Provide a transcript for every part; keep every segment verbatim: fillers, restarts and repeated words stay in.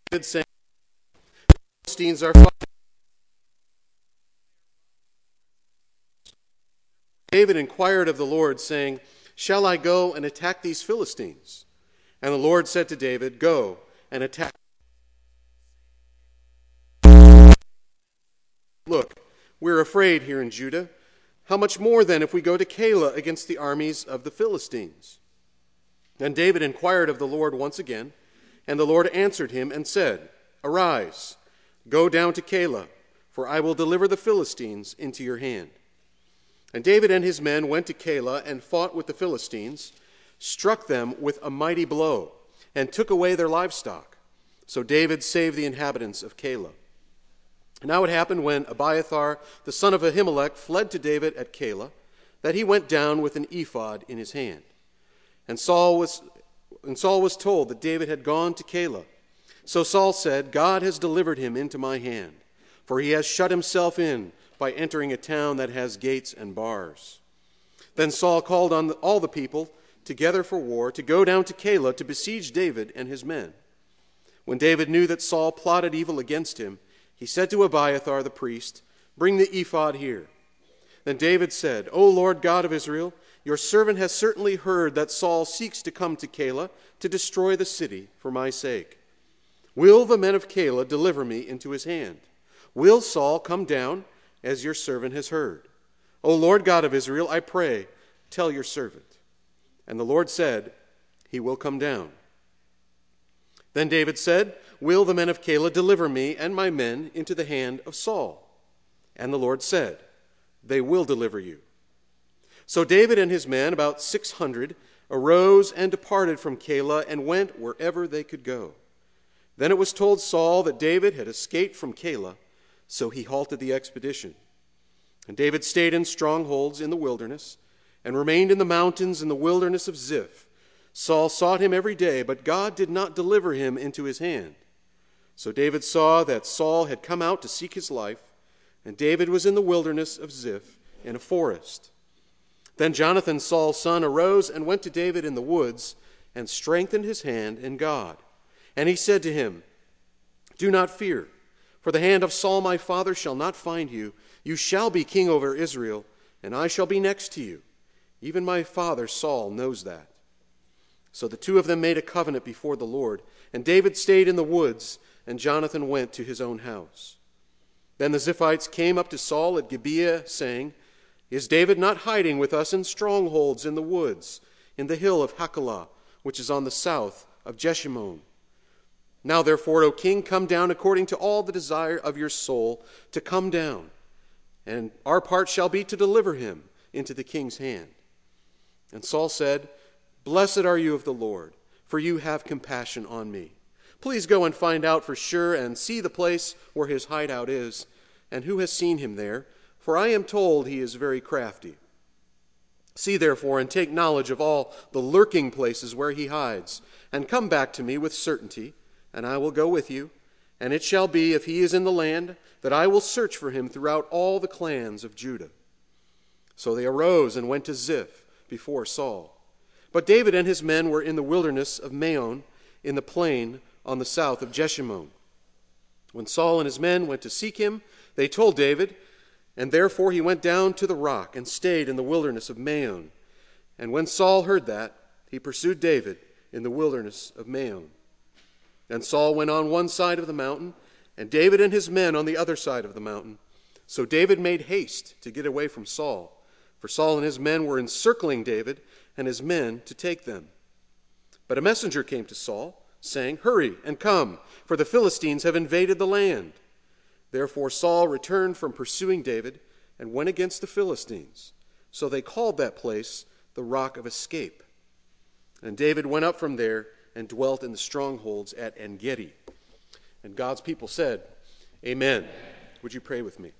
David, saying, "The Philistines are fighting." David inquired of the Lord, saying, "Shall I go and attack these Philistines?" And the Lord said to David, "Go and attack." Look, we're afraid here in Judah. How much more then if we go to Keilah against the armies of the Philistines? And David inquired of the Lord once again, and the Lord answered him and said, "Arise, go down to Keilah, for I will deliver the Philistines into your hand." And David and his men went to Keilah and fought with the Philistines, struck them with a mighty blow, and took away their livestock. So David saved the inhabitants of Keilah. Now it happened when Abiathar, the son of Ahimelech, fled to David at Keilah, that he went down with an ephod in his hand. And Saul was, and Saul was told that David had gone to Keilah. So Saul said, "God has delivered him into my hand, for he has shut himself in by entering a town that has gates and bars." Then Saul called on all the people together for war to go down to Keilah to besiege David and his men. When David knew that Saul plotted evil against him, he said to Abiathar the priest, "Bring the ephod here." Then David said, "O Lord God of Israel, your servant has certainly heard that Saul seeks to come to Keilah to destroy the city for my sake. Will the men of Keilah deliver me into his hand? Will Saul come down, as your servant has heard? O Lord God of Israel, I pray, tell your servant." And the Lord said, "He will come down." Then David said, "Will the men of Keilah deliver me and my men into the hand of Saul?" And the Lord said, "They will deliver you." So David and his men, about six hundred, arose and departed from Keilah and went wherever they could go. Then it was told Saul that David had escaped from Keilah, so he halted the expedition. And David stayed in strongholds in the wilderness and remained in the mountains in the wilderness of Ziph. Saul sought him every day, but God did not deliver him into his hand. So David saw that Saul had come out to seek his life, and David was in the wilderness of Ziph in a forest. Then Jonathan, Saul's son, arose and went to David in the woods and strengthened his hand in God. And he said to him, "Do not fear, for the hand of Saul my father shall not find you. You shall be king over Israel, and I shall be next to you. Even my father Saul knows that." So the two of them made a covenant before the Lord, and David stayed in the woods, and Jonathan went to his own house. Then the Ziphites came up to Saul at Gibeah, saying, "Is David not hiding with us in strongholds in the woods, in the hill of Hachilah, which is on the south of Jeshimon? Now therefore, O king, come down according to all the desire of your soul to come down, and our part shall be to deliver him into the king's hand." And Saul said, "Blessed are you of the Lord, for you have compassion on me. Please go and find out for sure and see the place where his hideout is, and who has seen him there, for I am told he is very crafty. See therefore and take knowledge of all the lurking places where he hides, and come back to me with certainty, and I will go with you. And it shall be, if he is in the land, that I will search for him throughout all the clans of Judah." So they arose and went to Ziph before Saul. But David and his men were in the wilderness of Maon, in the plain on the south of Jeshimon. When Saul and his men went to seek him, they told David, and therefore he went down to the rock and stayed in the wilderness of Maon. And when Saul heard that, he pursued David in the wilderness of Maon. And Saul went on one side of the mountain, and David and his men on the other side of the mountain. So David made haste to get away from Saul, for Saul and his men were encircling David and his men to take them. But a messenger came to Saul, saying, "Hurry and come, for the Philistines have invaded the land." Therefore Saul returned from pursuing David and went against the Philistines. So they called that place the Rock of Escape. And David went up from there and dwelt in the strongholds at En-Gedi. And God's people said, Amen. Amen. Would you pray with me?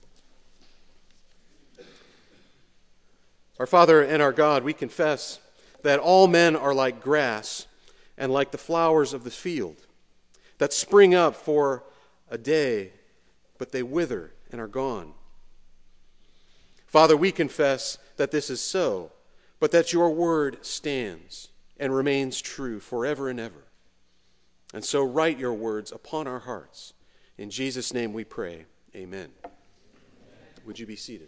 Our Father and our God, we confess that all men are like grass and like the flowers of the field, that spring up for a day, but they wither and are gone. Father, we confess that this is so, but that your word stands and remains true forever and ever. And so write your words upon our hearts. In Jesus' name we pray. Amen. Would you be seated?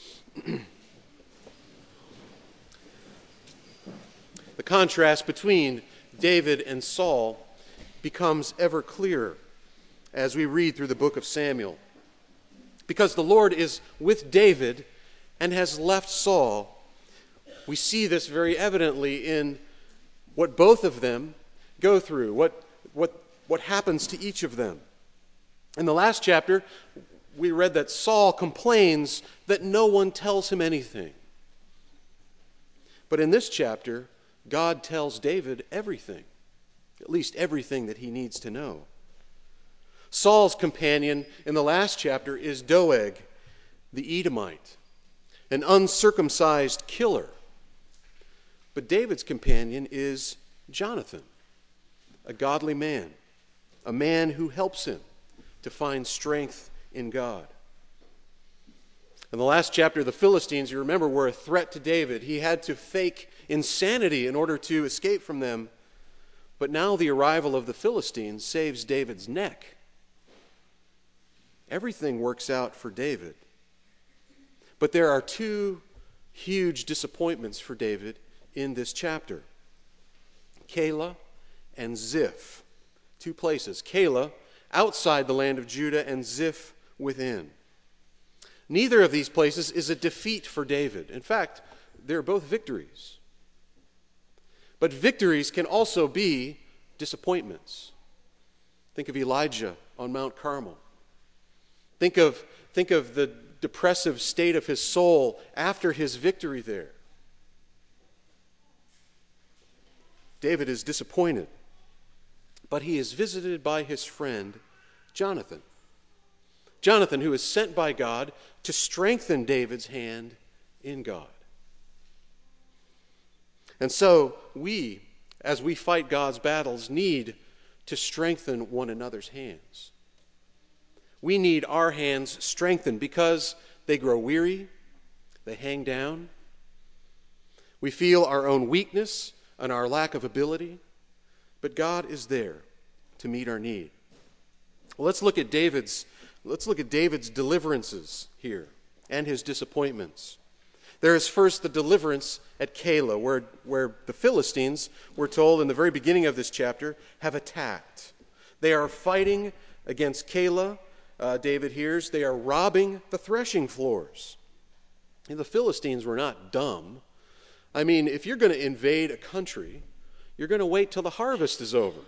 The contrast between David and Saul becomes ever clearer as we read through the book of Samuel. Because the Lord is with David and has left Saul, we see this very evidently in what both of them go through, what, what, what happens to each of them. In the last chapter, we read that Saul complains that no one tells him anything. But in this chapter, God tells David everything, at least everything that he needs to know. Saul's companion in the last chapter is Doeg, the Edomite, an uncircumcised killer. But David's companion is Jonathan, a godly man, a man who helps him to find strength in God. In the last chapter, the Philistines, you remember, were a threat to David. He had to fake insanity in order to escape from them. But now the arrival of the Philistines saves David's neck. Everything works out for David. But there are two huge disappointments for David in this chapter. Keilah and Ziph. Two places. Keilah, outside the land of Judah, and Ziph, within. Neither of these places is a defeat for David. In fact, they're both victories. But victories can also be disappointments. Think of Elijah on Mount Carmel. Think of, think of the depressive state of his soul after his victory there. David is disappointed, but he is visited by his friend Jonathan. Jonathan, who is sent by God to strengthen David's hand in God. And so we, as we fight God's battles, need to strengthen one another's hands. We need our hands strengthened because they grow weary, they hang down. We feel our own weakness and our lack of ability, but God is there to meet our need. Well, let's look at David's let's look at David's deliverances here and his disappointments. There is first the deliverance at Keilah, where, where the Philistines, we're told in the very beginning of this chapter, have attacked. They are fighting against Keilah, uh, David hears. They are robbing the threshing floors. And the Philistines were not dumb. I mean, if you're going to invade a country, you're going to wait till the harvest is over.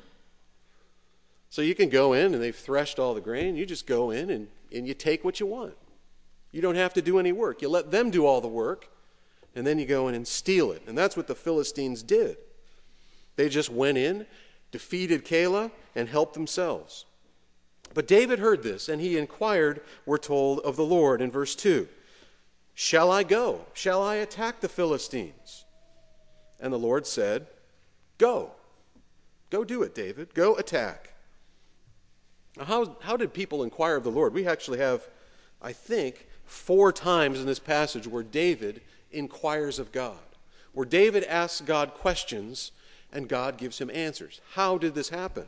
So you can go in and they've threshed all the grain. You just go in and, and you take what you want. You don't have to do any work. You let them do all the work, and then you go in and steal it. And that's what the Philistines did. They just went in, defeated Keilah, and helped themselves. But David heard this, and he inquired, we're told, of the Lord in verse two. Shall I go? Shall I attack the Philistines? And the Lord said, Go. Go do it, David. Go attack. Now, how, how did people inquire of the Lord? We actually have, I think, four times in this passage where David inquires of God, where David asks God questions and God gives him answers. How did this happen?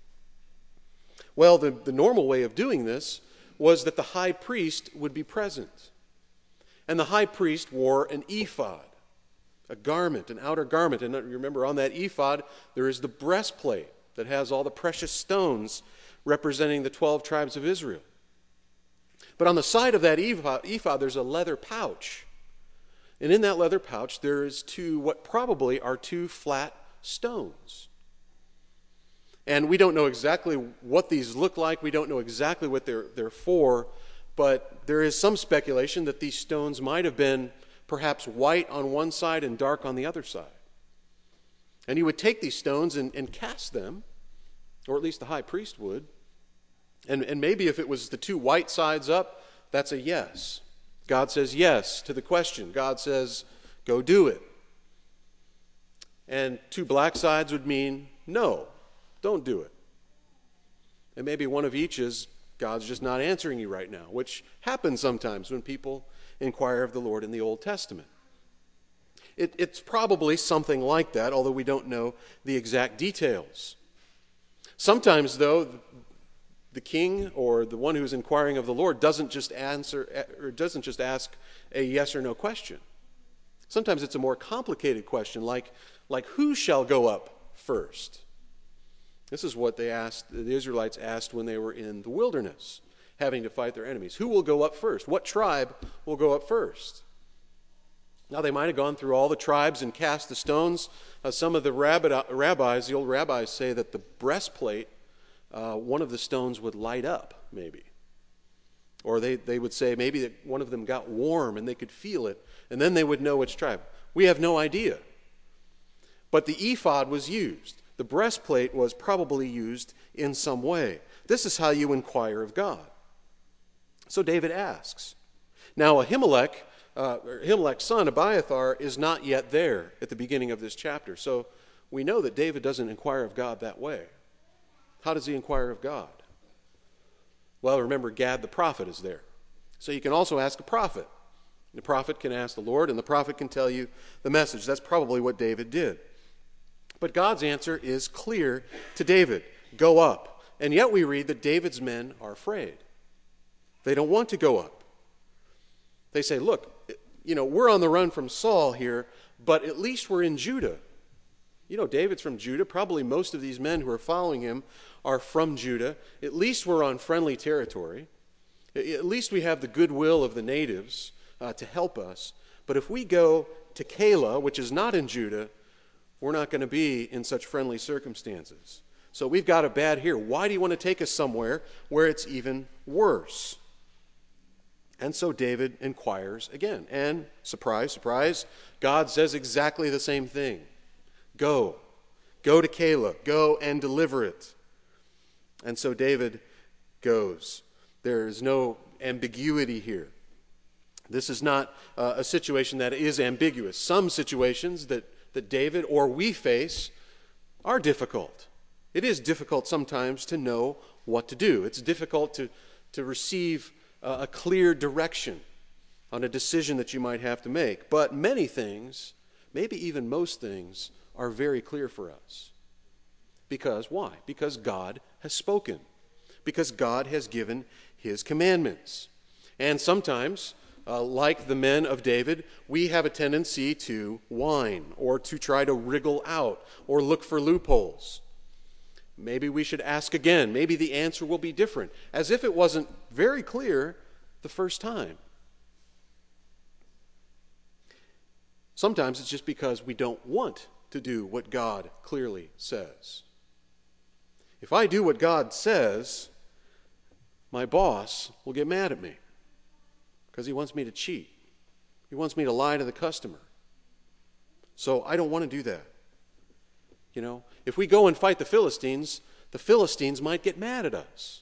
Well, the, the normal way of doing this was that the high priest would be present. And the high priest wore an ephod, a garment, an outer garment. And remember, on that ephod, there is the breastplate that has all the precious stones representing the twelve tribes of Israel. But on the side of that ephod, ephod, there's a leather pouch. And in that leather pouch, there is two, what probably are two flat stones. And we don't know exactly what these look like. We don't know exactly what they're, they're for. But there is some speculation that these stones might have been perhaps white on one side and dark on the other side. And he would take these stones and, and cast them, or at least the high priest would. And, and maybe if it was the two white sides up, that's a yes. God says yes to the question. God says, go do it. And two black sides would mean no, don't do it. And maybe one of each is God's just not answering you right now, which happens sometimes when people inquire of the Lord in the Old Testament. It, it's probably something like that, although we don't know the exact details. Sometimes, though, the king or the one who's inquiring of the Lord doesn't just answer or doesn't just ask a yes or no question. Sometimes it's a more complicated question, like, like who shall go up first? This is what they asked, the Israelites asked when they were in the wilderness, having to fight their enemies. Who will go up first? What tribe will go up first? Now, they might have gone through all the tribes and cast the stones. Uh, some of the rabbi, rabbis, the old rabbis, say that the breastplate, uh, one of the stones would light up, maybe. Or they, they would say maybe that one of them got warm and they could feel it, and then they would know which tribe. We have no idea. But the ephod was used. The breastplate was probably used in some way. This is how you inquire of God. So David asks. Now Ahimelech, uh, Ahimelech's son Abiathar is not yet there at the beginning of this chapter. So we know that David doesn't inquire of God that way. How does he inquire of God? Well, remember, Gad the prophet is there. So you can also ask a prophet. The prophet can ask the Lord, and the prophet can tell you the message. That's probably what David did. But God's answer is clear to David. Go up. And yet we read that David's men are afraid. They don't want to go up. They say, look, you know, we're on the run from Saul here, but at least we're in Judah. You know, David's from Judah. Probably most of these men who are following him are from Judah. At least we're on friendly territory. At least we have the goodwill of the natives uh, to help us. But if we go to Keilah, which is not in Judah, we're not going to be in such friendly circumstances. So we've got it bad here. Why do you want to take us somewhere where it's even worse? And so David inquires again. And surprise, surprise, God says exactly the same thing. Go. Go to Keilah. Go and deliver it. And so David goes. There is no ambiguity here. This is not uh, a situation that is ambiguous. Some situations that that David or we face are difficult. It is difficult sometimes to know what to do. It's difficult to, to receive uh, a clear direction on a decision that you might have to make. But many things, maybe even most things, are very clear for us. Because why? Because God has spoken. Because God has given his commandments. And sometimes, Uh, like the men of David, we have a tendency to whine or to try to wriggle out or look for loopholes. Maybe we should ask again. Maybe the answer will be different, as if it wasn't very clear the first time. Sometimes it's just because we don't want to do what God clearly says. If I do what God says, my boss will get mad at me. Because he wants me to cheat. He wants me to lie to the customer. So I don't want to do that. You know, if we go and fight the Philistines, the Philistines might get mad at us.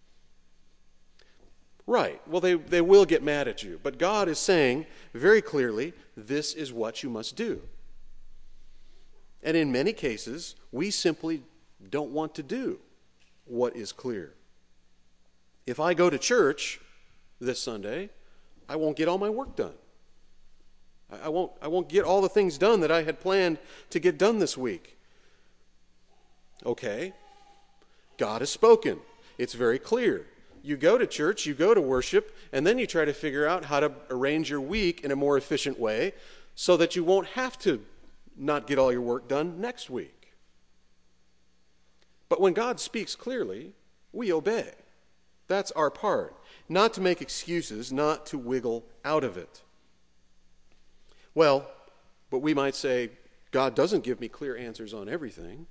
Right. Well, they, they will get mad at you. But God is saying very clearly, this is what you must do. And in many cases, we simply don't want to do what is clear. If I go to church this Sunday, I won't get all my work done. I won't, I won't get all the things done that I had planned to get done this week. Okay, God has spoken. It's very clear. You go to church, you go to worship, and then you try to figure out how to arrange your week in a more efficient way so that you won't have to not get all your work done next week. But when God speaks clearly, we obey. That's our part. Not to make excuses, not to wiggle out of it. Well, but we might say, God doesn't give me clear answers on everything.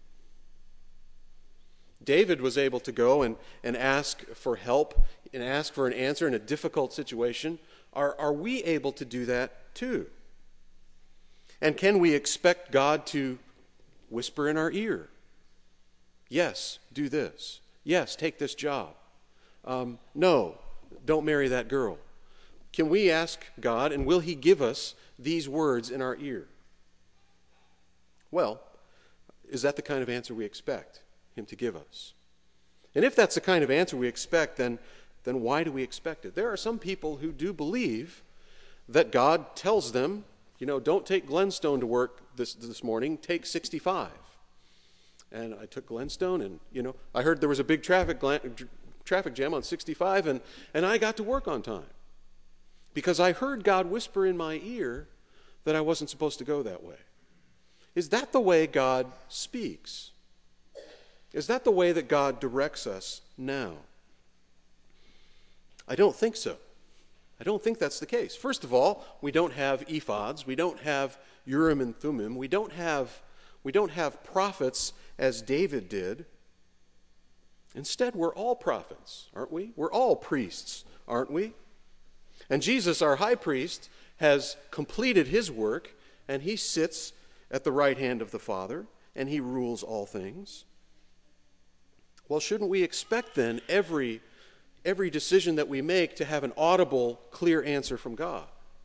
David was able to go and, and ask for help and ask for an answer in a difficult situation. Are, are we able to do that too? And can we expect God to whisper in our ear? Yes, do this. Yes, take this job. Um, no, don't marry that girl. Can we ask God, and will he give us these words in our ear? Well, is that the kind of answer we expect him to give us? And if that's the kind of answer we expect, then, then why do we expect it? There are some people who do believe that God tells them, you know, don't take Glenstone to work this, this morning, take sixty-five. And I took Glenstone, and, you know, I heard there was a big traffic traffic jam on sixty-five, and, and I got to work on time. Because I heard God whisper in my ear that I wasn't supposed to go that way. Is that the way God speaks? Is that the way that God directs us now? I don't think so. I don't think that's the case. First of all, we don't have ephods. We don't have Urim and Thummim. We don't have, we don't have prophets as David did. Instead, we're all prophets, aren't we? We're all priests, aren't we? And Jesus, our high priest, has completed his work, and he sits at the right hand of the Father, and he rules all things. Well, shouldn't we expect then every, every decision that we make to have an audible, clear answer from God?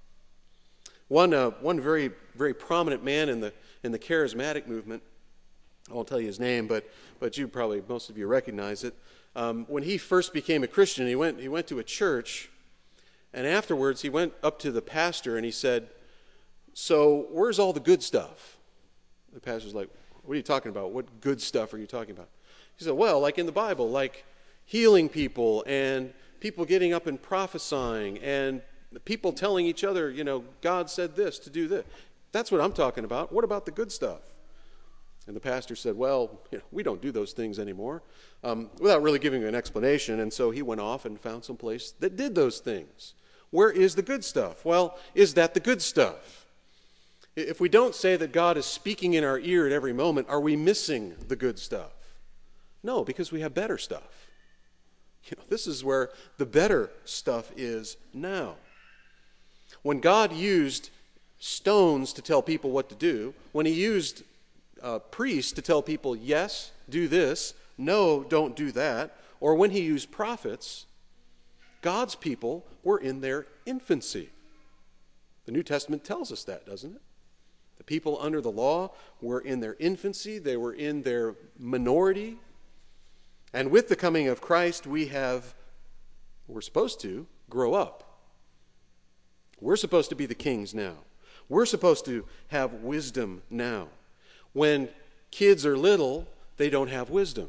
One, uh, one very, very prominent man in the, in the charismatic movement, I won't tell you his name, but, but you probably, most of you recognize it. Um, when he first became a Christian, he went, he went to a church, and afterwards he went up to the pastor and he said, "So where's all the good stuff?" The pastor's like, "What are you talking about? What good stuff are you talking about?" He said, "Well, like in the Bible, like healing people and people getting up and prophesying and people telling each other, you know, God said this to do this. That's what I'm talking about. What about the good stuff?" And the pastor said, "Well, you know, we don't do those things anymore," um, without really giving an explanation. And so he went off and found some place that did those things. Where is the good stuff? Well, is that the good stuff? If we don't say that God is speaking in our ear at every moment, are we missing the good stuff? No, because we have better stuff. You know, this is where the better stuff is now. When God used stones to tell people what to do, when he used uh, priests to tell people, yes, do this, no, don't do that, or when he used prophets, God's people were in their infancy. The New Testament tells us that, doesn't it? The people under the law were in their infancy, they were in their minority. And with the coming of Christ, we have, we're supposed to grow up. We're supposed to be the kings now. We're supposed to have wisdom now. When kids are little, they don't have wisdom.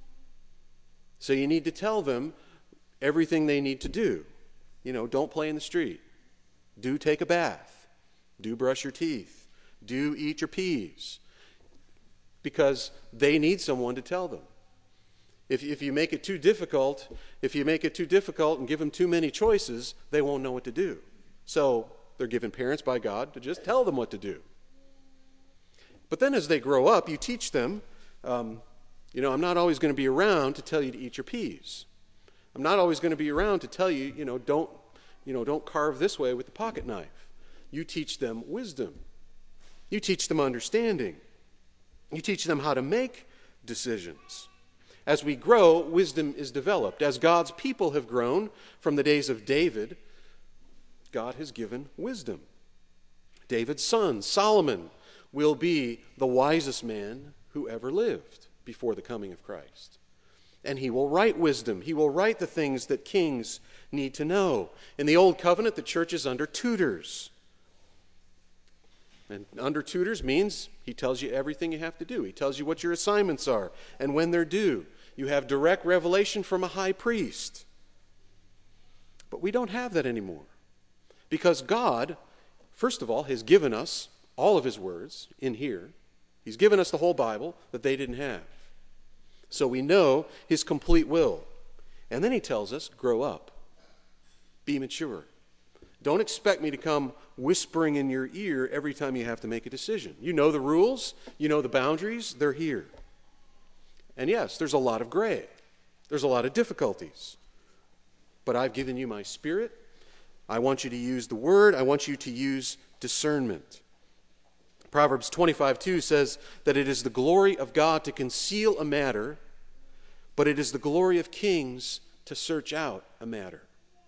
So you need to tell them everything they need to do. You know, don't play in the street. Do take a bath. Do brush your teeth. Do eat your peas. Because they need someone to tell them. If, if you make it too difficult, if you make it too difficult and give them too many choices, they won't know what to do. So they're given parents by God to just tell them what to do. But then as they grow up, you teach them, um, you know, I'm not always going to be around to tell you to eat your peas. I'm not always going to be around to tell you, you know, don't, you know, don't carve this way with the pocket knife. You teach them wisdom. You teach them understanding. You teach them how to make decisions. As we grow, wisdom is developed. As God's people have grown from the days of David, God has given wisdom. David's son, Solomon, will be the wisest man who ever lived before the coming of Christ. And he will write wisdom. He will write the things that kings need to know. In the Old Covenant, the church is under tutors. And under tutors means he tells you everything you have to do. He tells you what your assignments are and when they're due. You have direct revelation from a high priest. But we don't have that anymore. Because God, first of all, has given us all of his words in here. He's given us the whole Bible that they didn't have. So we know his complete will. And then he tells us, grow up. Be mature. Don't expect me to come whispering in your ear every time you have to make a decision. You know the rules. You know the boundaries. They're here. And yes, there's a lot of gray. There's a lot of difficulties. But I've given you my spirit. I want you to use the word. I want you to use discernment. Proverbs twenty-five two says that it is the glory of God to conceal a matter, but it is the glory of kings to search out a matter.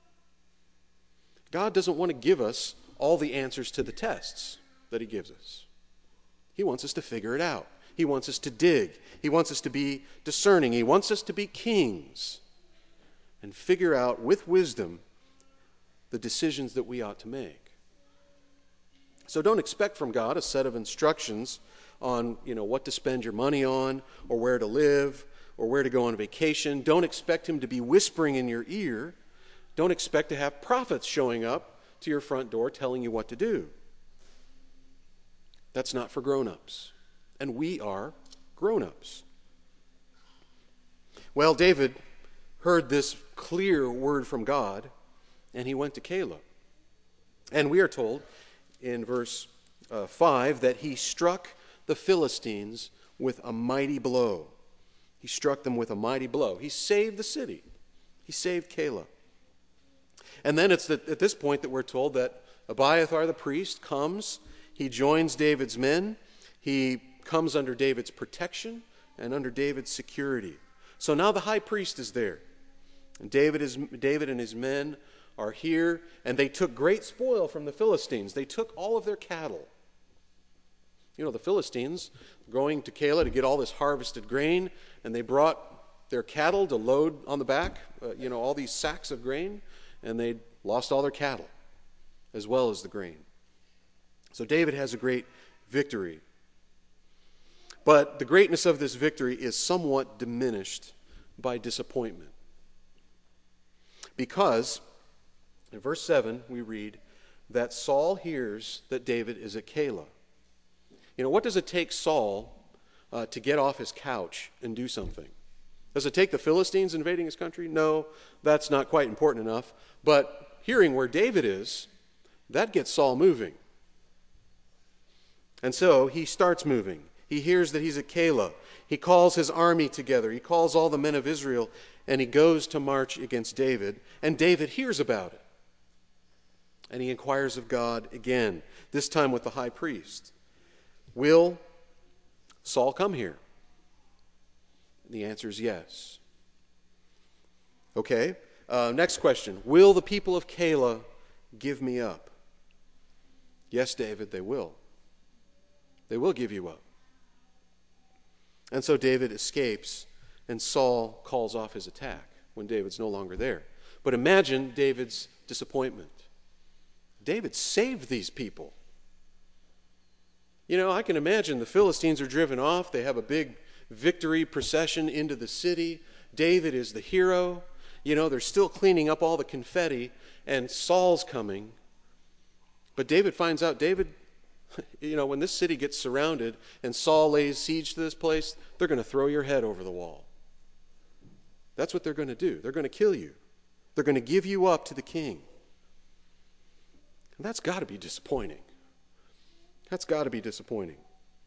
God doesn't want to give us all the answers to the tests that he gives us. He wants us to figure it out. He wants us to dig. He wants us to be discerning. He wants us to be kings and figure out with wisdom the decisions that we ought to make. So don't expect from God a set of instructions on, you know, what to spend your money on or where to live or where to go on vacation. Don't expect him to be whispering in your ear. Don't expect to have prophets showing up to your front door telling you what to do. That's not for grown-ups. And we are grown-ups. Well, David heard this clear word from God, and he went to Keilah. And we are told in verse uh, five that he struck the Philistines with a mighty blow. He struck them with a mighty blow. He saved the city. He saved Keilah. And then it's at this point that we're told that Abiathar the priest comes. He joins David's men. He comes under David's protection and under David's security. So now the high priest is there. And David, is, David and his men are here, and they took great spoil from the Philistines. They took all of their cattle. You know, the Philistines going to Keilah to get all this harvested grain, and they brought their cattle to load on the back, uh, you know, all these sacks of grain, and they lost all their cattle as well as the grain. So David has a great victory. But the greatness of this victory is somewhat diminished by disappointment. Because in verse seven we read that Saul hears that David is at Keilah. You know, what does it take Saul uh, to get off his couch and do something? Does it take the Philistines invading his country? No, that's not quite important enough. But hearing where David is, that gets Saul moving. And so he starts moving. He hears that he's at Keilah. He calls his army together. He calls all the men of Israel, and he goes to march against David. And David hears about it. And he inquires of God again, this time with the high priest. Will Saul come here? And the answer is yes. Okay, uh, next question. Will the people of Keilah give me up? Yes, David, they will. They will give you up. And so David escapes, and Saul calls off his attack when David's no longer there. But imagine David's disappointment. David saved these people. You know, I can imagine the Philistines are driven off. They have a big victory procession into the city. David is the hero. You know, they're still cleaning up all the confetti, and Saul's coming. But David finds out, David, you know, when this city gets surrounded and Saul lays siege to this place, they're going to throw your head over the wall. That's what they're going to do. They're going to kill you. They're going to give you up to the king. And that's got to be disappointing. That's got to be disappointing.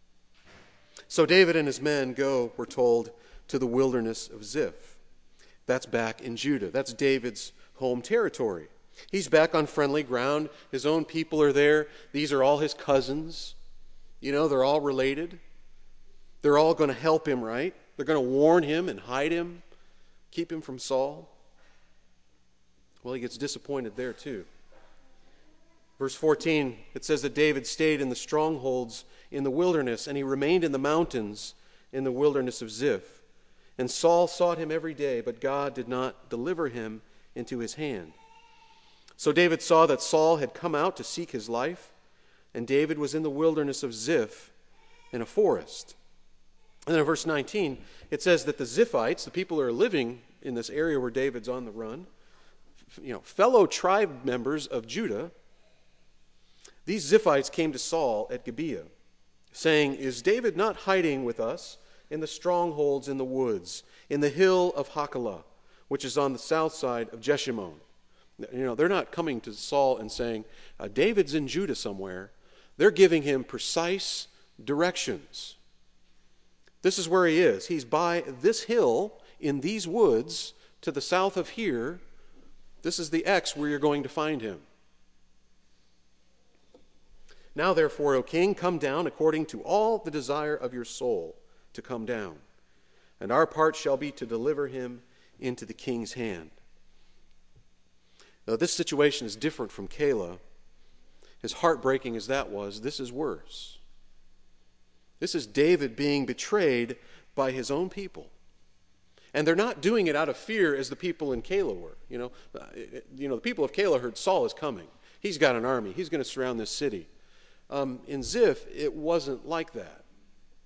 So David and his men go, we're told, to the wilderness of Ziph. That's back in Judah. That's David's home territory. He's back on friendly ground. His own people are there. These are all his cousins. You know, they're all related. They're all going to help him, right? They're going to warn him and hide him, keep him from Saul. Well, he gets disappointed there too. Verse fourteen, it says that David stayed in the strongholds in the wilderness, and he remained in the mountains in the wilderness of Ziph. And Saul sought him every day, but God did not deliver him into his hand. So David saw that Saul had come out to seek his life, and David was in the wilderness of Ziph in a forest. And then in verse nineteen, it says that the Ziphites, the people who are living in this area where David's on the run, you know, fellow tribe members of Judah, these Ziphites came to Saul at Gibeah, saying, "Is David not hiding with us in the strongholds in the woods, in the hill of Hachilah, which is on the south side of Jeshimon?" You know, they're not coming to Saul and saying, uh, David's in Judah somewhere. They're giving him precise directions. This is where he is. He's by this hill in these woods to the south of here. This is the X where you're going to find him. Now, therefore, O king, come down according to all the desire of your soul to come down. And our part shall be to deliver him into the king's hand. Now, this situation is different from Keilah. As heartbreaking as that was, this is worse. This is David being betrayed by his own people. And they're not doing it out of fear as the people in Keilah were. You know, uh, it, you know, the people of Keilah heard Saul is coming. He's got an army. He's going to surround this city. Um, in Ziph, it wasn't like that.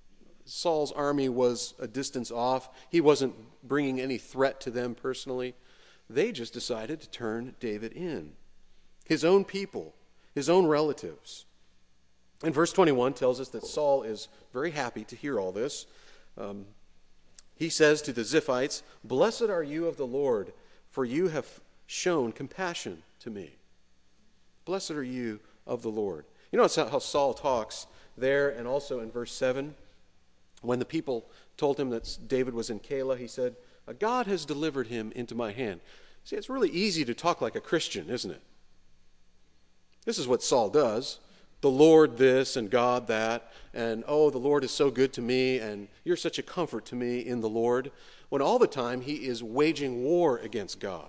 Saul's army was a distance off. He wasn't bringing any threat to them personally. They just decided to turn David in. His own people, his own relatives. And verse twenty-one tells us that Saul is very happy to hear all this. Um, he says to the Ziphites, "Blessed are you of the Lord, for you have shown compassion to me." Blessed are you of the Lord. You know how Saul talks there and also in verse seven? When the people told him that David was in Keilah, he said, "God has delivered him into my hand." See, it's really easy to talk like a Christian, isn't it? This is what Saul does. The Lord this and God that, and oh, the Lord is so good to me, and you're such a comfort to me in the Lord, when all the time he is waging war against God.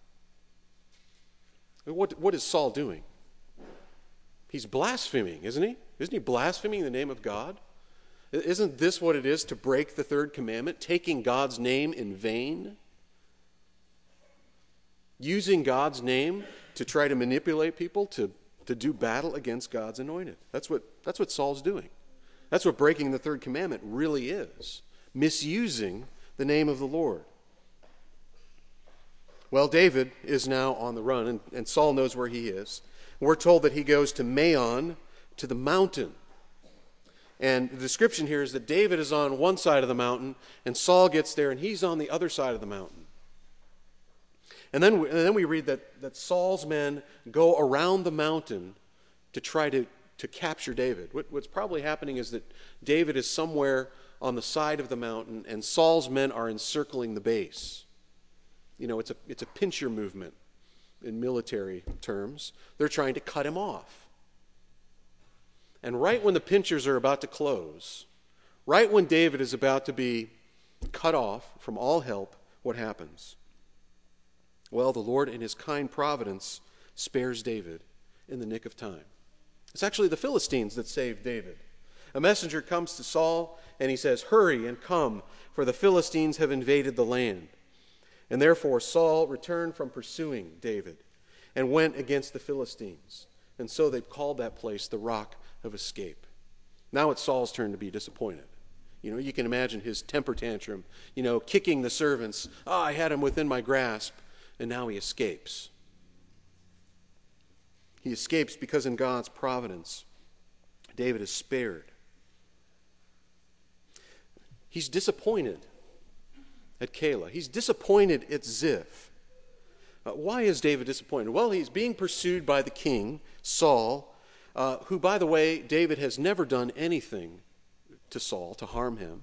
What, what is Saul doing? He's blaspheming, isn't he? Isn't he blaspheming the name of God? Isn't this what it is to break the third commandment? Taking God's name in vain? Using God's name to try to manipulate people to to do battle against God's anointed. That's what, that's what Saul's doing. That's what breaking the third commandment really is. Misusing the name of the Lord. Well, David is now on the run, and, and Saul knows where he is. We're told that he goes to Maon, to the mountain. And the description here is that David is on one side of the mountain, and Saul gets there, and he's on the other side of the mountain. And then, we, and then we read that, that Saul's men go around the mountain to try to, to capture David. What, what's probably happening is that David is somewhere on the side of the mountain, and Saul's men are encircling the base. You know, it's a, it's a pincher movement in military terms. They're trying to cut him off. And right when the pinchers are about to close, right when David is about to be cut off from all help, what happens? Well, the Lord in his kind providence spares David in the nick of time. It's actually the Philistines that saved David. A messenger comes to Saul and he says, "Hurry and come, for the Philistines have invaded the land." And therefore Saul returned from pursuing David and went against the Philistines. And so they called that place the Rock of Escape. Now it's Saul's turn to be disappointed. You know, you can imagine his temper tantrum, you know, kicking the servants. "Oh, I had him within my grasp." And now he escapes. He escapes because in God's providence, David is spared. He's disappointed at Keilah. He's disappointed at Ziph. Uh, why is David disappointed? Well, he's being pursued by the king, Saul, uh, who, by the way, David has never done anything to Saul to harm him.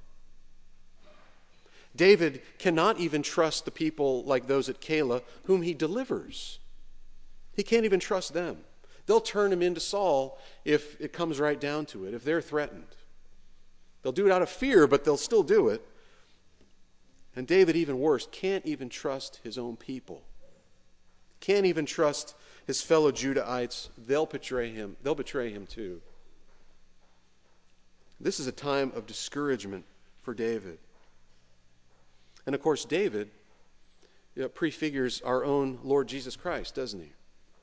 David cannot even trust the people like those at Keilah whom he delivers. He can't even trust them. They'll turn him into Saul if it comes right down to it, if they're threatened. They'll do it out of fear, but they'll still do it. And David, even worse, can't even trust his own people. Can't even trust his fellow Judahites. They'll betray him. They'll betray him too. This is a time of discouragement for David. And of course, David you know, prefigures our own Lord Jesus Christ, doesn't he?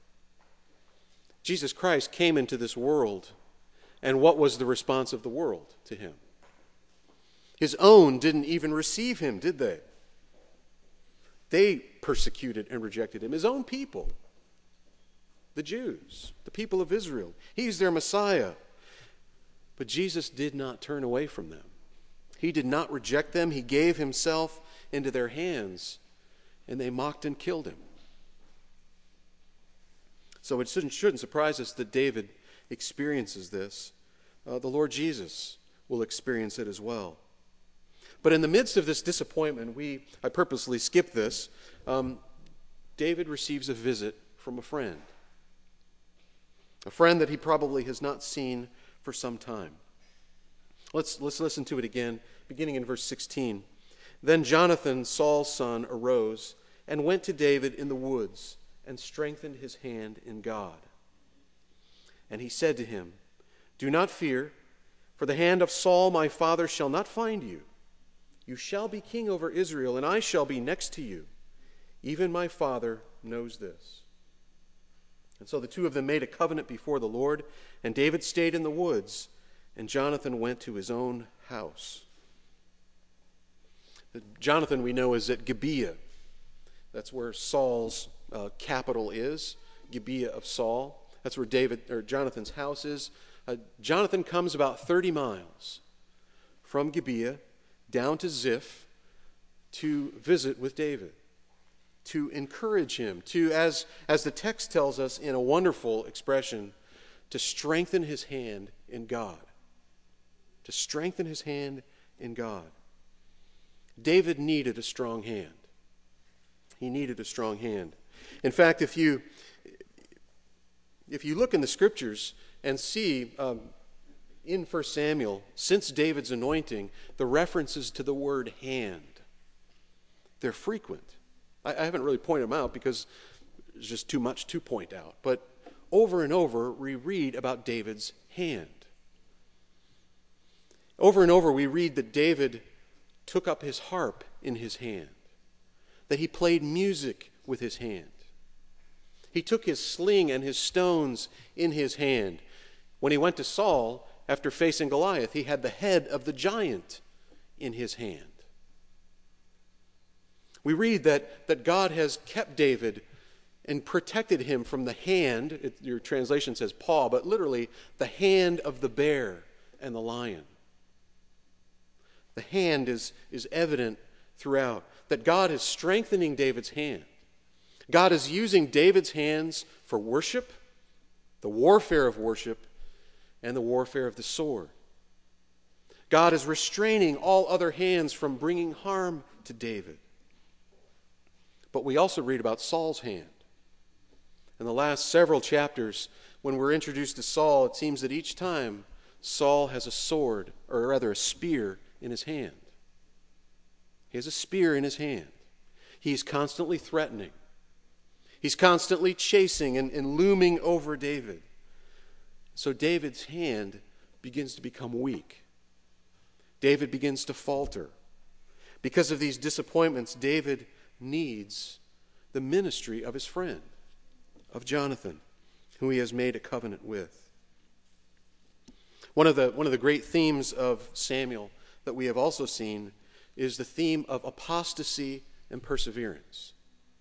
Jesus Christ came into this world, and what was the response of the world to him? His own didn't even receive him, did they? They persecuted and rejected him. His own people, the Jews, the people of Israel. He's their Messiah. But Jesus did not turn away from them. He did not reject them. He gave himself into their hands, and they mocked and killed him. So it shouldn't, shouldn't surprise us that David experiences this. Uh, the Lord Jesus will experience it as well. But in the midst of this disappointment, we I purposely skipped this. Um, David receives a visit from a friend. A friend that he probably has not seen for some time. Let's, let's listen to it again, beginning in verse sixteen. Then Jonathan, Saul's son, arose and went to David in the woods and strengthened his hand in God. And he said to him, "Do not fear, for the hand of Saul my father shall not find you. You shall be king over Israel, and I shall be next to you. Even my father knows this." And so the two of them made a covenant before the Lord, and David stayed in the woods, and Jonathan went to his own house. Jonathan, we know, is at Gibeah. That's where Saul's uh, capital is, Gibeah of Saul. That's where David or Jonathan's house is. Uh, Jonathan comes about thirty miles from Gibeah down to Ziph to visit with David, to encourage him, to, as, as the text tells us in a wonderful expression, to strengthen his hand in God. To strengthen his hand in God. David needed a strong hand. He needed a strong hand. In fact, if you if you look in the scriptures and see um, in First Samuel, since David's anointing, the references to the word hand, they're frequent. I, I haven't really pointed them out because there's just too much to point out. But over and over, we read about David's hand. Over and over, we read that David took up his harp in his hand, that he played music with his hand. He took his sling and his stones in his hand. When he went to Saul, after facing Goliath, he had the head of the giant in his hand. We read that, that God has kept David and protected him from the hand, it, your translation says paw, but literally the hand of the bear and the lion. The hand is, is evident throughout, that God is strengthening David's hand. God is using David's hands for worship, the warfare of worship, and the warfare of the sword. God is restraining all other hands from bringing harm to David. But we also read about Saul's hand. In the last several chapters, when we're introduced to Saul, it seems that each time Saul has a sword, or rather a spear, in his hand. He has a spear in his hand. He's constantly threatening. He's constantly chasing and, and looming over David. So David's hand begins to become weak. David begins to falter. Because of these disappointments, David needs the ministry of his friend, of Jonathan, who he has made a covenant with. One of the, one of the great themes of Samuel that we have also seen is the theme of apostasy and perseverance.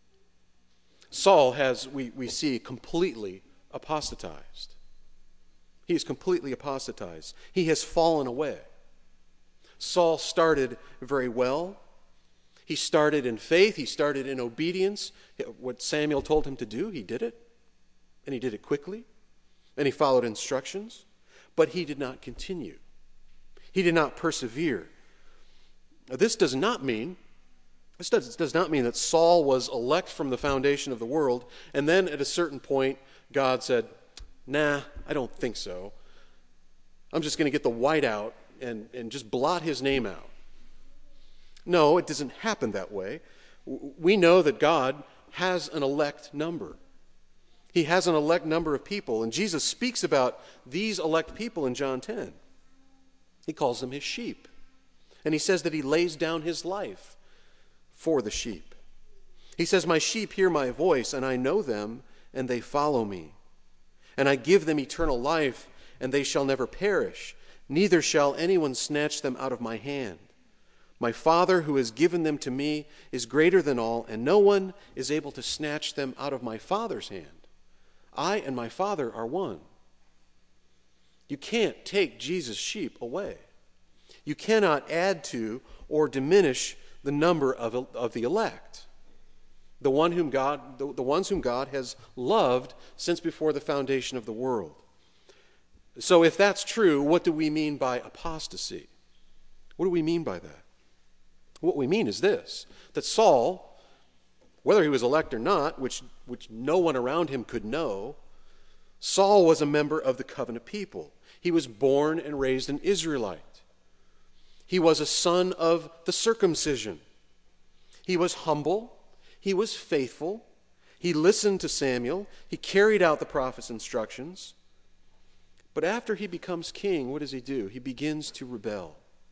Saul has, we, we see, completely apostatized. He is completely apostatized. He has fallen away. Saul started very well. He started in faith. He started in obedience. What Samuel told him to do, he did it. And he did it quickly. And he followed instructions. But he did not continue. He did not persevere. Now, this does not mean, this does, does not mean that Saul was elect from the foundation of the world, and then at a certain point, God said, nah, I don't think so. I'm just going to get the white out and, and just blot his name out. No, it doesn't happen that way. We know that God has an elect number. He has an elect number of people, and Jesus speaks about these elect people in John ten. He calls them his sheep. And he says that he lays down his life for the sheep. He says, my sheep hear my voice, and I know them, and they follow me. And I give them eternal life, and they shall never perish, neither shall anyone snatch them out of my hand. My Father, who has given them to me, is greater than all, and no one is able to snatch them out of my Father's hand. I and my Father are one. You can't take Jesus' sheep away. You cannot add to or diminish the number of, of the elect, the one whom God, the, the ones whom God has loved since before the foundation of the world. So if that's true, what do we mean by apostasy? What do we mean by that? What we mean is this, that Saul, whether he was elect or not, which, which no one around him could know, Saul was a member of the covenant people. He was born and raised an Israelite. He was a son of the circumcision. He was humble. He was faithful. He listened to Samuel. He carried out the prophet's instructions. But after he becomes king, what does he do? He begins to rebel.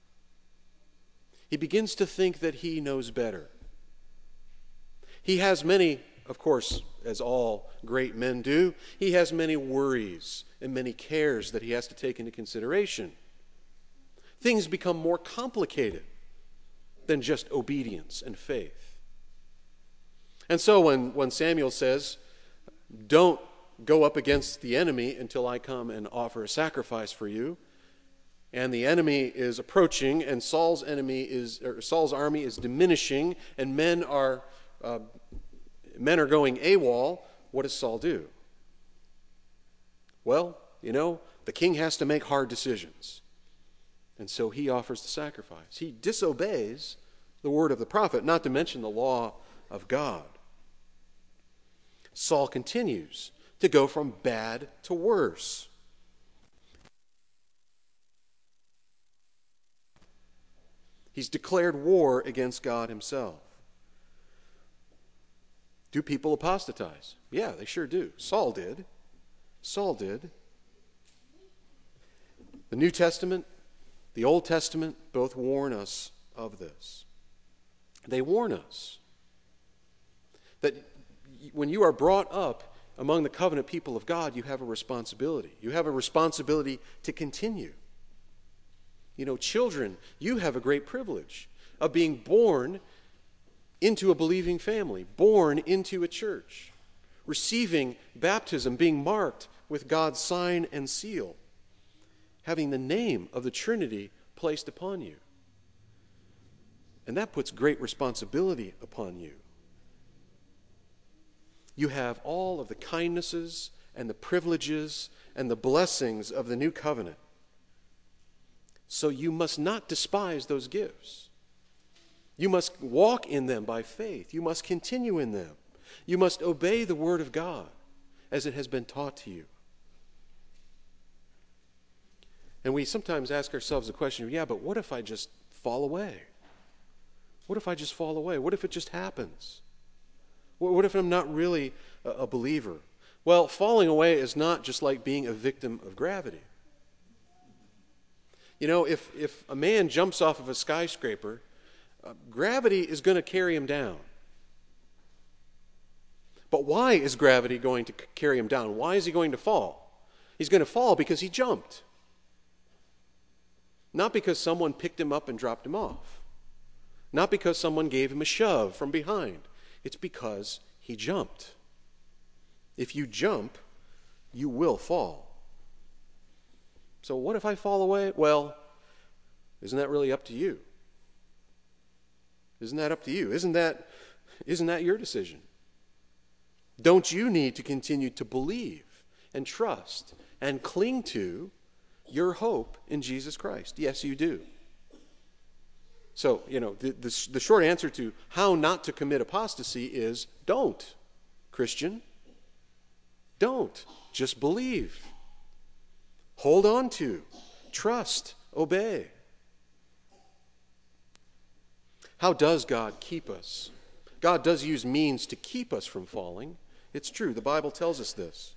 He begins to think that he knows better. He has many, of course, as all great men do, he has many worries and many cares that he has to take into consideration. Things become more complicated than just obedience and faith. And so when, when Samuel says, don't go up against the enemy until I come and offer a sacrifice for you, and the enemy is approaching, and Saul's enemy is, or Saul's army is diminishing, and men are uh, men are going AWOL, what does Saul do? Well, you know, the king has to make hard decisions. And so he offers the sacrifice. He disobeys the word of the prophet, not to mention the law of God. Saul continues to go from bad to worse. He's declared war against God himself. Do people apostatize? Yeah, they sure do. Saul did. Saul did. The New Testament, the Old Testament, both warn us of this. They warn us that when you are brought up among the covenant people of God, you have a responsibility. You have a responsibility to continue. You know, children, you have a great privilege of being born into a believing family, born into a church, receiving baptism, being marked with God's sign and seal, having the name of the Trinity placed upon you. And that puts great responsibility upon you. You have all of the kindnesses and the privileges and the blessings of the new covenant. So you must not despise those gifts. You must walk in them by faith. You must continue in them. You must obey the word of God as it has been taught to you. And we sometimes ask ourselves the question, yeah, but what if I just fall away? What if I just fall away? What if it just happens? What if I'm not really a believer? Well, falling away is not just like being a victim of gravity. You know, if, if a man jumps off of a skyscraper, uh, gravity is going to carry him down. But why is gravity going to c- carry him down? Why is he going to fall? He's going to fall because he jumped. Not because someone picked him up and dropped him off. Not because someone gave him a shove from behind. It's because he jumped. If you jump, you will fall. So what if I fall away? Well, isn't that really up to you? Isn't that up to you? Isn't that, isn't that your decision? Don't you need to continue to believe and trust and cling to your hope in Jesus Christ? Yes, you do. So, you know, the, the, the short answer to how not to commit apostasy is don't, Christian. Don't. Just believe. Hold on to, trust, obey. How does God keep us? God does use means to keep us from falling. It's true. The Bible tells us this.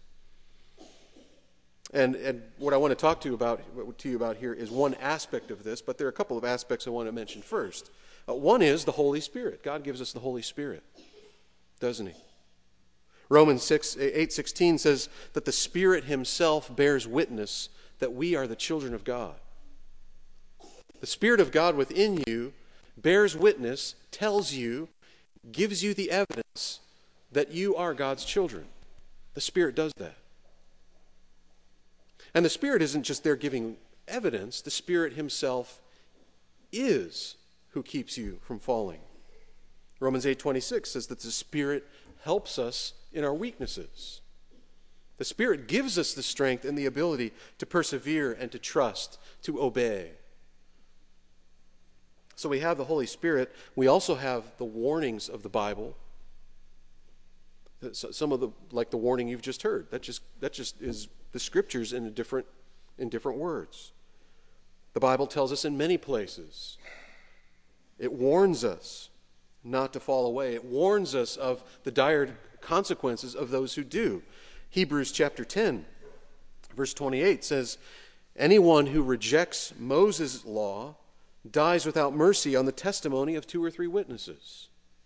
And, and what I want to talk to you about to you about here is one aspect of this, but there are a couple of aspects I want to mention first. Uh, one is the Holy Spirit. God gives us the Holy Spirit, doesn't he? Romans six, eight sixteen says that the Spirit himself bears witness that we are the children of God. The Spirit of God within you bears witness, tells you, gives you the evidence that you are God's children. The Spirit does that. And the Spirit isn't just there giving evidence. The Spirit himself is who keeps you from falling. Romans eight twenty-six says that the Spirit helps us in our weaknesses. The Spirit gives us the strength and the ability to persevere and to trust, to obey. So we have the Holy Spirit. We also have the warnings of the Bible. Some of the, like the warning you've just heard. That just that just is the Scriptures in a different in different words. The Bible tells us in many places. It warns us not to fall away. It warns us of the dire consequences of those who do. Hebrews chapter ten, verse twenty-eight says, anyone who rejects Moses' law dies without mercy on the testimony of two or three witnesses.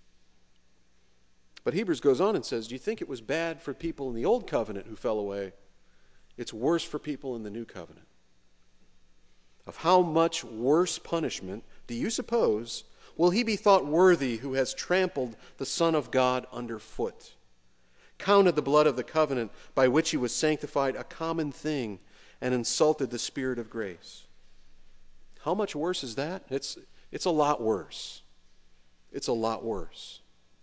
But Hebrews goes on and says, do you think it was bad for people in the old covenant who fell away? It's worse for people in the new covenant. of how much worse punishment do you suppose will he be thought worthy who has trampled the Son of God underfoot, counted the blood of the covenant by which he was sanctified a common thing, and insulted the Spirit of grace? How much worse is that? It's, it's a lot worse. It's a lot worse.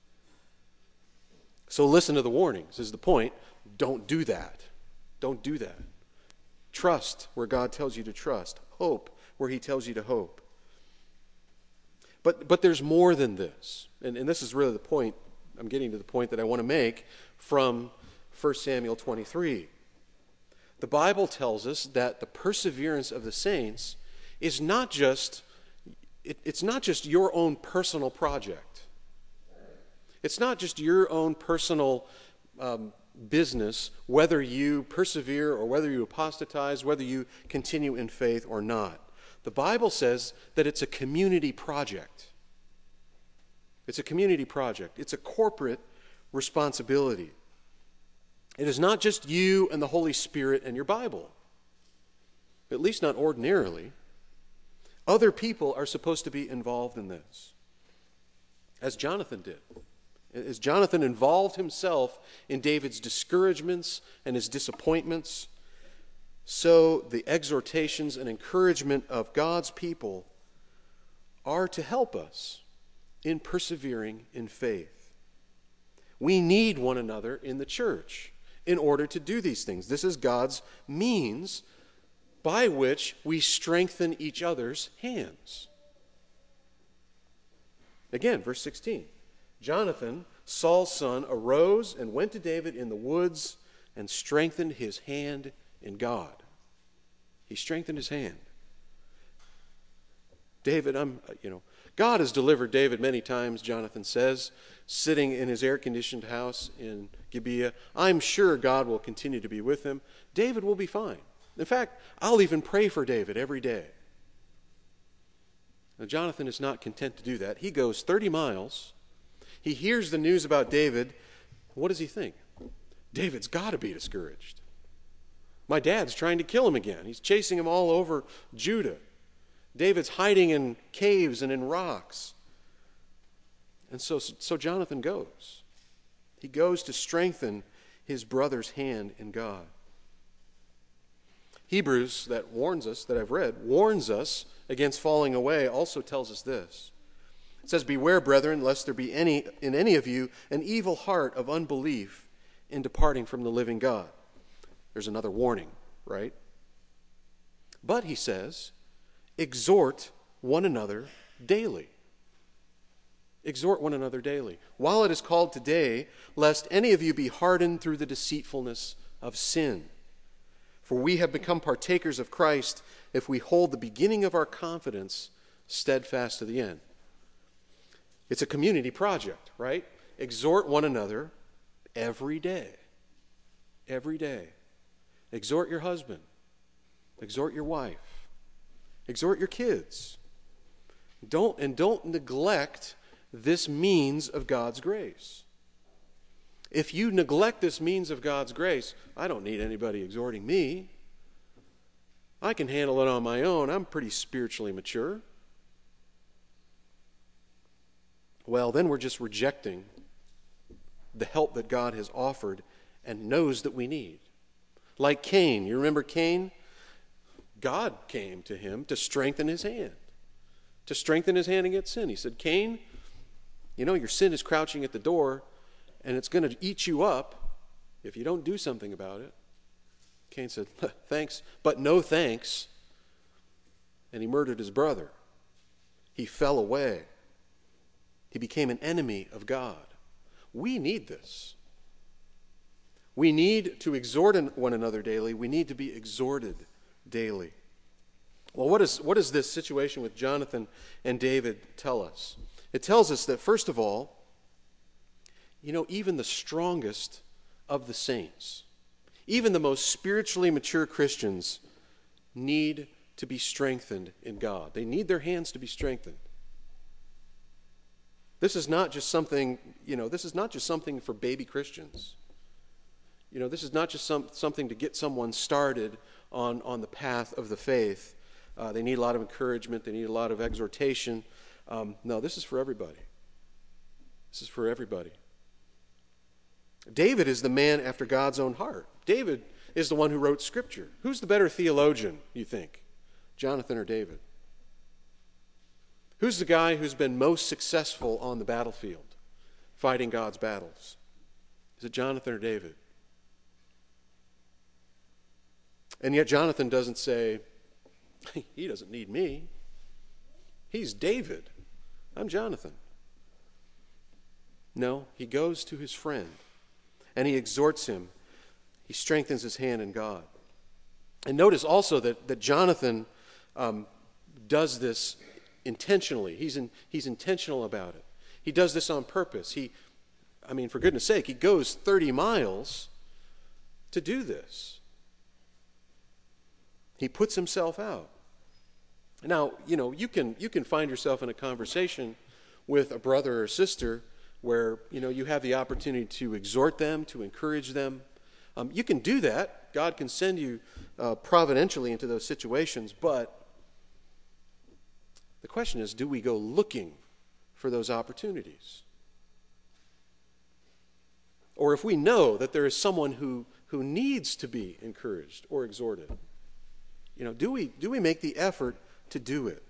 So listen to the warnings, is the point. Don't do that. Don't do that. Trust where God tells you to trust. Hope where he tells you to hope. But but there's more than this. And, and this is really the point. I'm getting to the point that I want to make from First Samuel twenty-three. The Bible tells us that the perseverance of the saints is not just, it, it's not just your own personal project. It's not just your own personal um, business, whether you persevere or whether you apostatize, whether you continue in faith or not. The Bible says that it's a community project. It's a community project. It's a corporate responsibility. It is not just you and the Holy Spirit and your Bible, at least not ordinarily. Other people are supposed to be involved in this, as Jonathan did. As Jonathan involved himself in David's discouragements and his disappointments, so the exhortations and encouragement of God's people are to help us in persevering in faith. We need one another in the church in order to do these things. This is God's means by which we strengthen each other's hands. Again, verse sixteen. Jonathan, Saul's son, arose and went to David in the woods and strengthened his hand in God. He strengthened his hand. David, I'm, you know, God has delivered David many times, Jonathan says, sitting in his air-conditioned house in Gibeah. I'm sure God will continue to be with him. David will be fine. In fact, I'll even pray for David every day. Now, Jonathan is not content to do that. He goes thirty miles. He hears the news about David. What does he think? David's got to be discouraged. My dad's trying to kill him again. He's chasing him all over Judah. David's hiding in caves and in rocks. And so, so Jonathan goes. He goes to strengthen his brother's hand in God. Hebrews, that warns us, that I've read, warns us against falling away, also tells us this. It says, "Beware, brethren, lest there be any in any of you an evil heart of unbelief in departing from the living God." There's another warning, right? But, he says, exhort one another daily. Exhort one another daily. While it is called today, lest any of you be hardened through the deceitfulness of sin. For we have become partakers of Christ if we hold the beginning of our confidence steadfast to the end. It's a community project, right? Exhort one another every day. Every day. Exhort your husband. Exhort your wife. Exhort your kids. Don't and don't neglect this means of God's grace. If you neglect this means of God's grace, I don't need anybody exhorting me. I can handle it on my own. I'm pretty spiritually mature. Well, then we're just rejecting the help that God has offered and knows that we need. Like Cain. You remember Cain? God came to him to strengthen his hand. To strengthen his hand against sin. He said, "Cain, you know your sin is crouching at the door and it's going to eat you up if you don't do something about it." Cain said, "Thanks, but no thanks." And he murdered his brother. He fell away. He became an enemy of God. We need this. We need to exhort one another daily. We need to be exhorted daily. Well, what, is, what does this situation with Jonathan and David tell us? It tells us that, first of all, you know, even the strongest of the saints, even the most spiritually mature Christians need to be strengthened in God. They need their hands to be strengthened. This is not just something, you know, this is not just something for baby Christians. You know, this is not just some, something to get someone started on, on the path of the faith. Uh, they need a lot of encouragement. They need a lot of exhortation. Um, no, this is for everybody. This is for everybody. David is the man after God's own heart. David is the one who wrote Scripture. Who's the better theologian, you think? Jonathan or David? Who's the guy who's been most successful on the battlefield, fighting God's battles? Is it Jonathan or David? And yet Jonathan doesn't say, he doesn't need me. He's David. I'm Jonathan. No, he goes to his friend and he exhorts him. He strengthens his hand in God. And notice also that, that Jonathan um, does this intentionally. He's, in, he's intentional about it. He does this on purpose. He, I mean, for goodness sake, he goes thirty miles to do this. He puts himself out. Now, you know, you can you can find yourself in a conversation with a brother or sister where, you know, you have the opportunity to exhort them, to encourage them. Um, you can do that. God can send you uh, providentially into those situations, but the question is, do we go looking for those opportunities? Or if we know that there is someone who, who needs to be encouraged or exhorted, you know, do we do we make the effort to do it?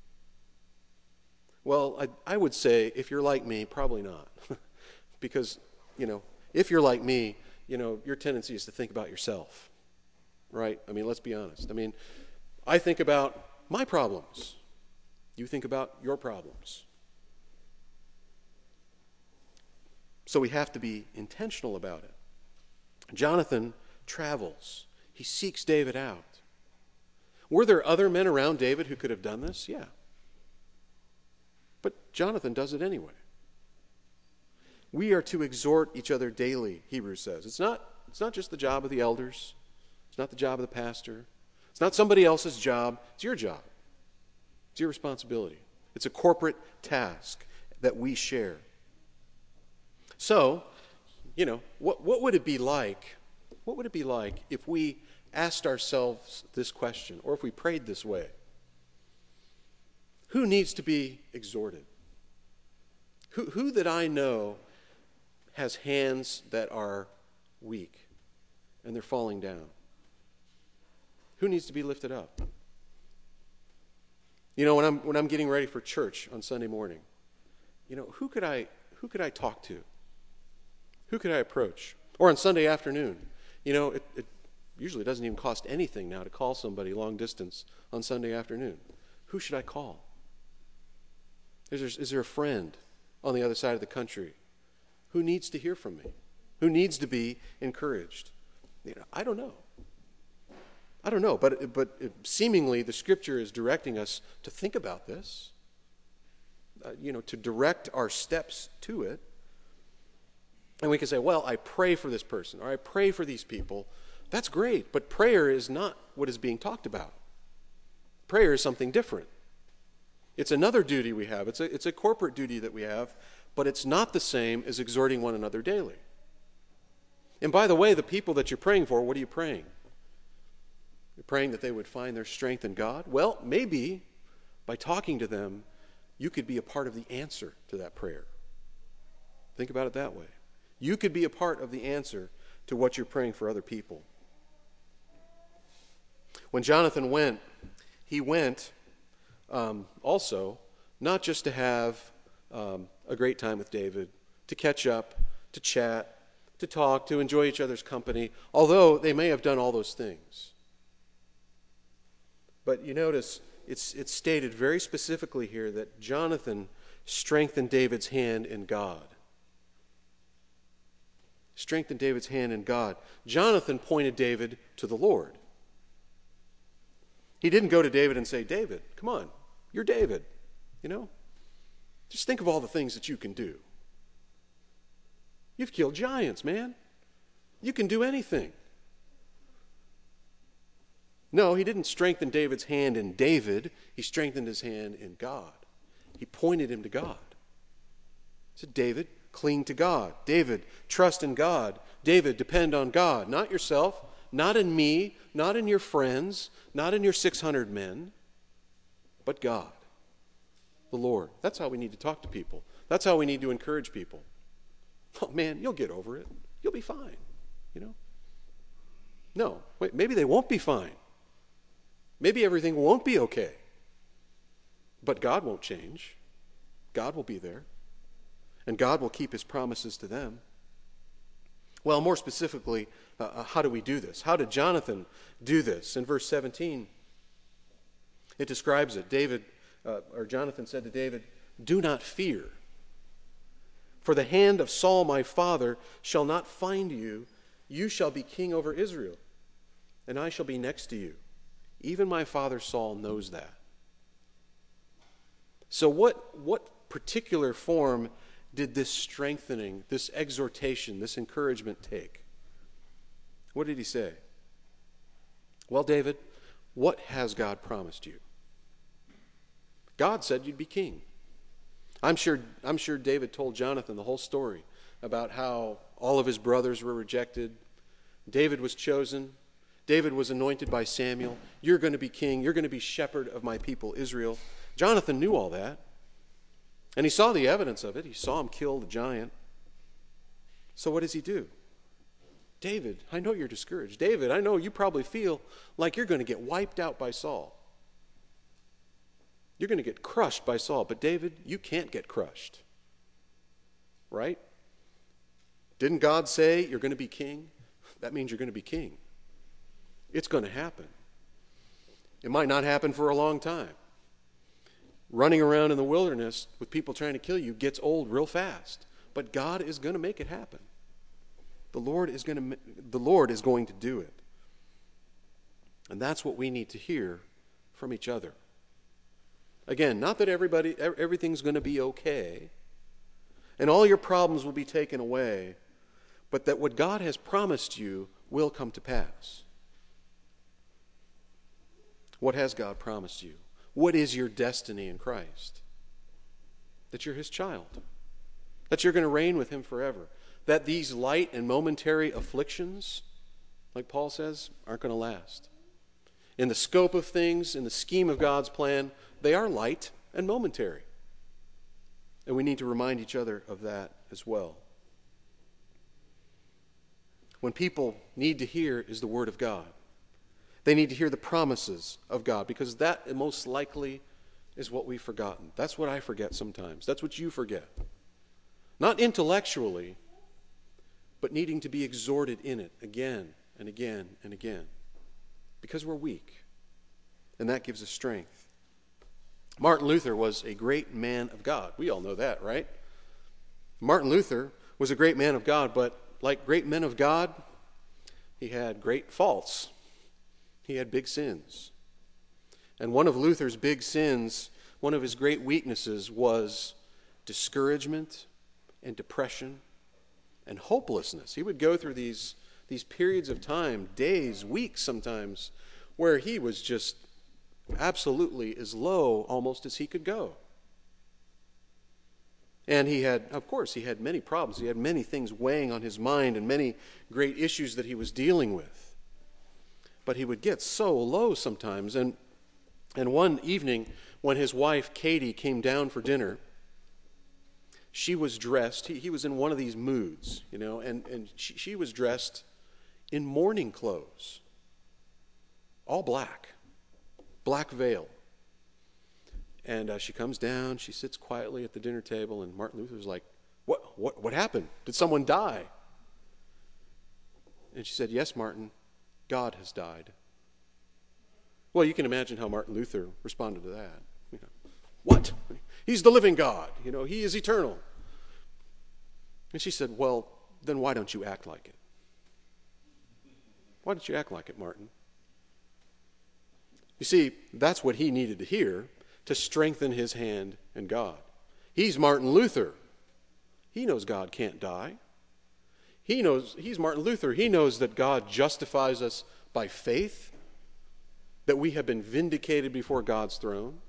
Well, I, I would say, if you're like me, probably not. Because, you know, if you're like me, you know, your tendency is to think about yourself, right? I mean, let's be honest. I mean, I think about my problems. You think about your problems. So we have to be intentional about it. Jonathan travels. He seeks David out. Were there other men around David who could have done this? Yeah. But Jonathan does it anyway. We are to exhort each other daily, Hebrews says. It's not, it's not just the job of the elders. It's not the job of the pastor. It's not somebody else's job. It's your job. It's your responsibility. It's a corporate task that we share. So, you know, what, what would it be like? What would it be like if we asked ourselves this question, or if we prayed this way? Who needs to be exhorted? Who, who that I know has hands that are weak and they're falling down? Who needs to be lifted up? You know, when I'm when I'm getting ready for church on Sunday morning, you know, who could I who could I talk to? Who could I approach? Or on Sunday afternoon, you know, it, it usually doesn't even cost anything now to call somebody long distance on Sunday afternoon. Who should I call? Is there, is there a friend on the other side of the country who needs to hear from me? Who needs to be encouraged? You know, I don't know. I don't know, but, but it, seemingly the Scripture is directing us to think about this, uh, you know, to direct our steps to it. And we can say, well, I pray for this person, or I pray for these people. That's great, but prayer is not what is being talked about. Prayer is something different. It's another duty we have. It's a, it's a corporate duty that we have, but it's not the same as exhorting one another daily. And by the way, the people that you're praying for, what are you praying? You're praying that they would find their strength in God? Well, maybe by talking to them, you could be a part of the answer to that prayer. Think about it that way. You could be a part of the answer to what you're praying for other people. When Jonathan went, he went um, also not just to have um, a great time with David, to catch up, to chat, to talk, to enjoy each other's company, although they may have done all those things. But you notice it's, it's stated very specifically here that Jonathan strengthened David's hand in God. Strengthened David's hand in God. Jonathan pointed David to the Lord. He didn't go to David and say, David, come on, you're David, you know? Just think of all the things that you can do. You've killed giants, man. You can do anything. No, he didn't strengthen David's hand in David. He strengthened his hand in God. He pointed him to God. He said, David, cling to God. David, trust in God. David, depend on God. Not yourself, not in me, not in your friends, not in your six hundred men. but God, the Lord. That's how we need to talk to people. That's how we need to encourage people. Oh man, you'll get over it. You'll be fine, you know? No, wait, maybe they won't be fine. Maybe everything won't be okay. But God won't change. God will be there. And God will keep his promises to them. Well, more specifically, uh, how do we do this? How did Jonathan do this? In verse seventeen, it describes it. David, uh, or Jonathan said to David, "Do not fear, for the hand of Saul my father shall not find you. You shall be king over Israel, and I shall be next to you. Even my father Saul knows that." So what, what particular form did this strengthening, this exhortation, this encouragement take? What did he say? Well, David, what has God promised you? God said you'd be king. I'm sure, I'm sure David told Jonathan the whole story about how all of his brothers were rejected. David was chosen. David was anointed by Samuel. You're going to be king. You're going to be shepherd of my people, Israel. Jonathan knew all that. And he saw the evidence of it. He saw him kill the giant. So what does he do? David, I know you're discouraged. David, I know you probably feel like you're going to get wiped out by Saul. You're going to get crushed by Saul. But David, you can't get crushed. Right? Didn't God say you're going to be king? That means you're going to be king. It's going to happen. It might not happen for a long time. Running around in the wilderness with people trying to kill you gets old real fast. But God is going to make it happen. The Lord is going to, the Lord is going to do it. And that's what we need to hear from each other. Again, not that everybody, everything's going to be okay, and all your problems will be taken away, but that what God has promised you will come to pass. What has God promised you? What is your destiny in Christ? That you're his child. That you're going to reign with him forever. That these light and momentary afflictions, like Paul says, aren't going to last. In the scope of things, in the scheme of God's plan, they are light and momentary. And we need to remind each other of that as well. When people need to hear is the word of God. They need to hear the promises of God, because that most likely is what we've forgotten. That's what I forget sometimes. That's what you forget. Not intellectually, but needing to be exhorted in it again and again and again, because we're weak, and that gives us strength. Martin Luther was a great man of God. We all know that, right? Martin Luther was a great man of God, but like great men of God, he had great faults. He had big sins. And one of Luther's big sins, one of his great weaknesses, was discouragement and depression and hopelessness. He would go through these, these periods of time, days, weeks sometimes, where he was just absolutely as low almost as he could go. And he had, of course, he had many problems. He had many things weighing on his mind and many great issues that he was dealing with. But he would get so low sometimes. And, and one evening when his wife, Katie, came down for dinner, she was dressed, he, he was in one of these moods, you know, and, and she, she was dressed in mourning clothes, all black, black veil. And uh, she comes down, she sits quietly at the dinner table, and Martin Luther's like, what, what, what happened? Did someone die? And she said, yes, Martin, God has died. Well, you can imagine how Martin Luther responded to that. You know, what? He's the living God. You know, he is eternal. And she said, well, then why don't you act like it? Why don't you act like it, Martin? You see, that's what he needed to hear to strengthen his hand in God. He's Martin Luther. He knows God can't die. He knows, he's Martin Luther. He knows that God justifies us by faith, that we have been vindicated before God's throne.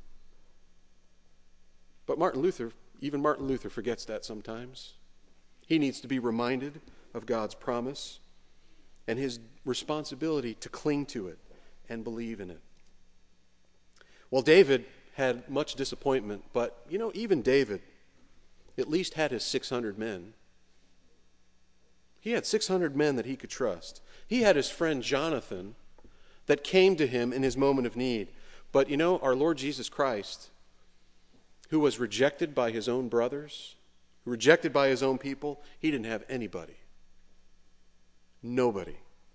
But Martin Luther, even Martin Luther forgets that sometimes. He needs to be reminded of God's promise and his responsibility to cling to it and believe in it. Well, David had much disappointment, but, you know, even David at least had his six hundred men. He had six hundred men that he could trust. He had his friend Jonathan that came to him in his moment of need. But, you know, our Lord Jesus Christ, who was rejected by his own brothers, rejected by his own people, he didn't have anybody. Nobody.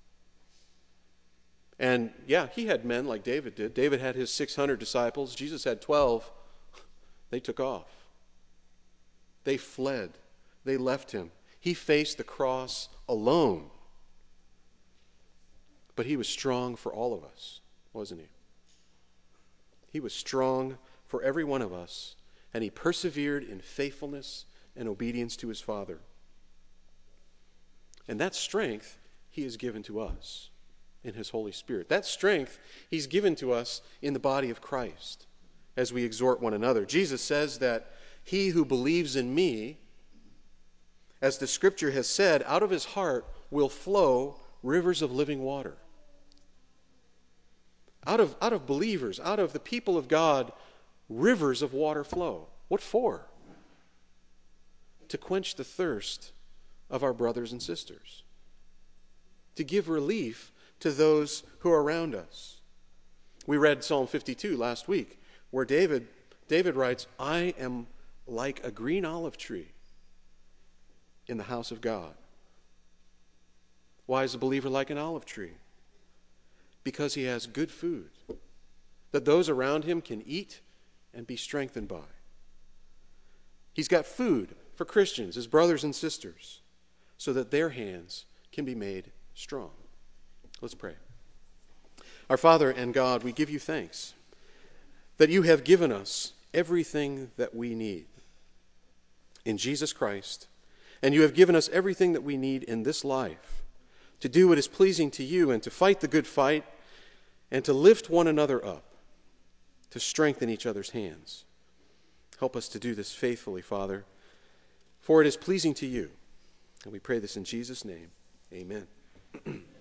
And yeah, he had men like David did. David had his six hundred disciples. Jesus had twelve. They took off. They fled. They left him. He faced the cross alone. But he was strong for all of us, wasn't he? He was strong for every one of us, and he persevered in faithfulness and obedience to his Father. And that strength he has given to us in his Holy Spirit. That strength he's given to us in the body of Christ as we exhort one another. Jesus says that he who believes in me, as the scripture has said, out of his heart will flow rivers of living water. Out of, out of believers, out of the people of God, rivers of water flow. What for? To quench the thirst of our brothers and sisters. To give relief to those who are around us. We read Psalm fifty-two last week, where David, David writes, I am like a green olive tree in the house of God. Why is a believer like an olive tree? Because he has good food that those around him can eat and be strengthened by. He's got food for Christians, his brothers and sisters, so that their hands can be made strong. Let's pray. Our Father and God, we give you thanks that you have given us everything that we need in Jesus Christ, and you have given us everything that we need in this life to do what is pleasing to you and to fight the good fight and to lift one another up, to strengthen each other's hands. Help us to do this faithfully, Father, for it is pleasing to you. And we pray this in Jesus' name. Amen.